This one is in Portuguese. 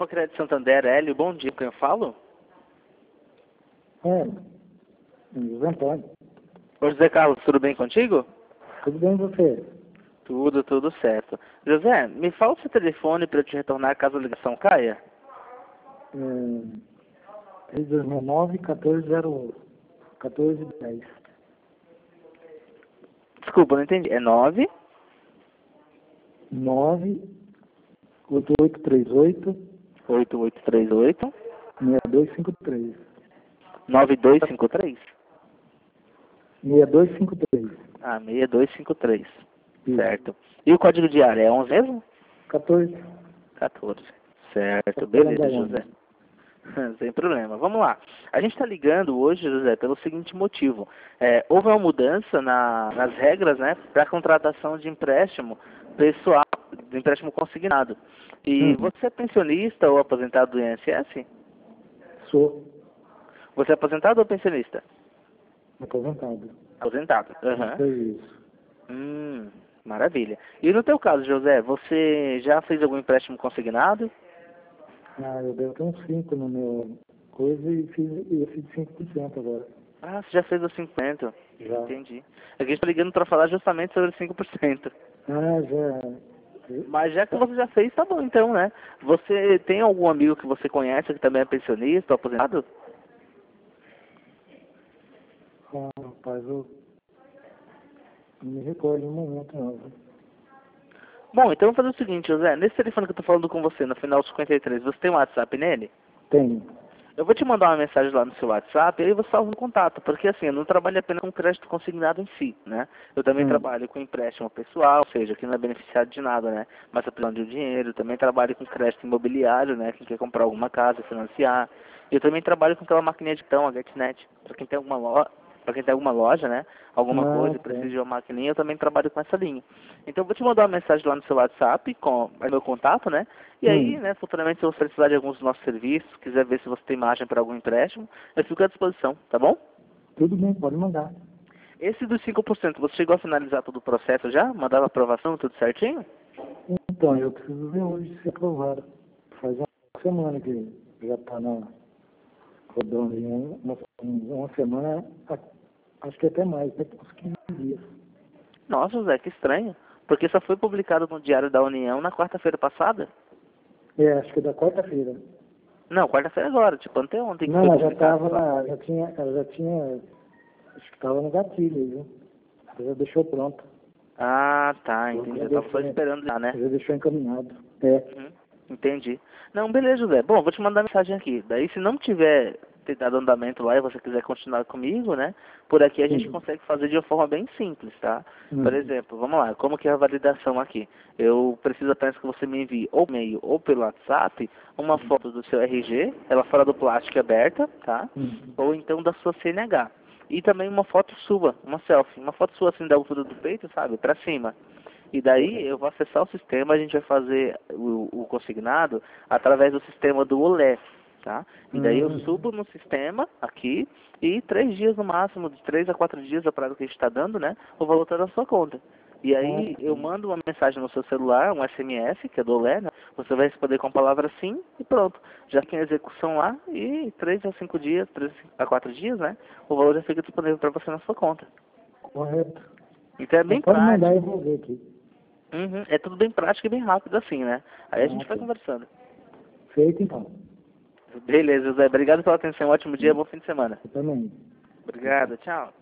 Grupo Crédito Santander, Hélio, bom dia, quem eu falo? José Antônio. Ô José Carlos, tudo bem contigo? Tudo bem você? Tudo certo. José, me fala o seu telefone para eu te retornar caso a ligação caia. 3269 1410. Desculpa, não entendi. É 9? 98838 8838 6253. 9253? 6253. Ah, 6253. Isso. Certo. E o código de área é 11 mesmo? 14. 14. Certo, beleza, José. Sem problema. Vamos lá. A gente está ligando hoje, José, pelo seguinte motivo. Houve uma mudança nas regras, né, para a contratação de empréstimo pessoal, de empréstimo consignado. E você é pensionista ou aposentado do INSS? Sou Você é aposentado ou pensionista? aposentado. Aposentado. É isso. Maravilha. E no teu caso, José, você já fez algum empréstimo consignado? Eu devo ter uns 5 no meu coisa e fiz 5% agora. Ah, você já fez os 50%. Já. Entendi. A gente está ligando para falar justamente sobre 5%. Já. Mas já que você já fez, tá bom então, né? Você tem algum amigo que você conhece que também é pensionista ou aposentado? Rapaz, eu não me recordo no momento não. Bom, então vamos fazer o seguinte, José. Nesse telefone que eu tô falando com você, no final 53, você tem um WhatsApp nele? Tenho. Eu vou te mandar uma mensagem lá no seu WhatsApp e aí você salva um contato, porque assim, eu não trabalho apenas com crédito consignado em si, né? Eu também trabalho com empréstimo pessoal, ou seja, que não é beneficiado de nada, né? Mas tá precisando de dinheiro. Também trabalho com crédito imobiliário, né? Quem quer comprar alguma casa, financiar. Eu também trabalho com aquela maquininha de tão, a GetNet, para quem tem alguma loja, né? Alguma coisa e precisa de uma maquininha, eu também trabalho com essa linha. Então eu vou te mandar uma mensagem lá no seu WhatsApp com meu contato, né? E aí, né, futuramente se você precisar de alguns dos nossos serviços, quiser ver se você tem margem para algum empréstimo, eu fico à disposição, tá bom? Tudo bem, pode mandar. Esse dos 5%, você chegou a finalizar todo o processo já? Mandar a aprovação, tudo certinho? Então, eu preciso ver hoje se aprovado. Faz uma semana que já está rodando em uma semana, acho que até mais, até uns 15 dias. Nossa, Zé, que estranho. Porque só foi publicado no Diário da União na quarta-feira passada? Acho que é da quarta-feira. Não, quarta-feira agora, tipo anteontem que Não, foi mas já publicado. estava, ela já tinha, acho que estava no gatilho, viu? Ela já deixou pronto. Ah, tá, entendi. Eu tava só esperando lá, né? Já deixou encaminhado. Entendi. Não, beleza, José. Bom, vou te mandar mensagem aqui. Daí, se não tiver ter dado andamento lá e você quiser continuar comigo, né? Por aqui a gente consegue fazer de uma forma bem simples, tá? Por exemplo, vamos lá, como que é a validação aqui? Eu preciso apenas que você me envie ou e-mail ou pelo WhatsApp uma foto do seu RG, ela fora do plástico aberta, tá? Ou então da sua CNH. E também uma foto sua, uma selfie, uma foto sua assim da altura do peito, sabe? Pra cima. E daí eu vou acessar o sistema, a gente vai fazer o consignado através do sistema do OLé, tá? E daí eu subo no sistema aqui e 3 dias no máximo, de 3 a 4 dias, a prazo que a gente está dando, né? O valor está na sua conta. E aí eu mando uma mensagem no seu celular, um SMS, que é do OLé, né? Você vai responder com a palavra sim e pronto. Já tem a execução lá e 3 a 5 dias, 3 a 4 dias, né? O valor já fica disponível para você na sua conta. Correto. Então é bem pode prático. mandar, eu vou ver aqui. É tudo bem prático e bem rápido assim, né? Aí a gente vai conversando. Feito então. Beleza, José. Obrigado pela atenção. Ótimo dia, bom fim de semana. Eu também. Obrigado, tchau.